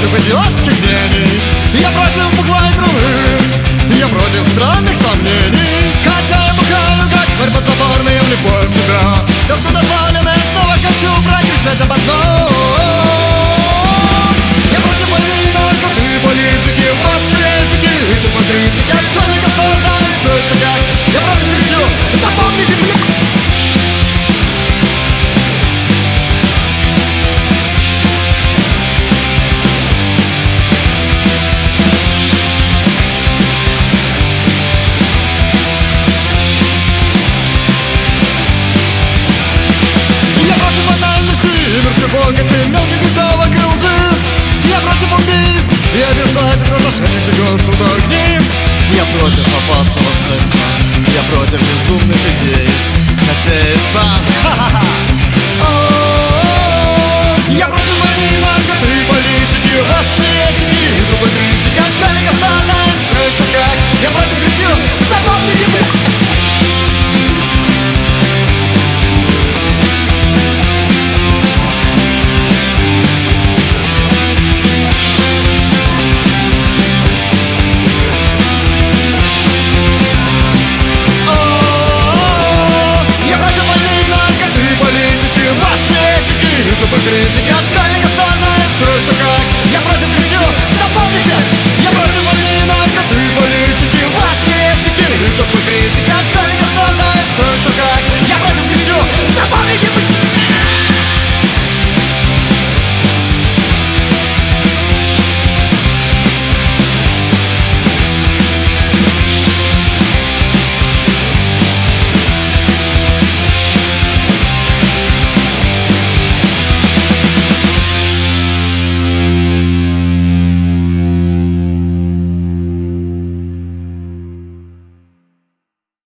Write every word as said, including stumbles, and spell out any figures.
против идиотских мнений, я против бухла и травы, я против странных сомнений. Хотя я бухаю, как тварь подзаборная, я влипаю в себя. Все, что дозволено, я снова хочу прокричать об одном. Я против войны, наркоты, политики, ваши этики и тупокритики. От школьников снова знают все, что как. Я против кричу, запомните, блядь. Колкости мелких уставок и лжи. Я против убийств и обязательств отношений к государственным. Я против опасного секса, я против безумных идей, хотя и сам ха-ха-ха.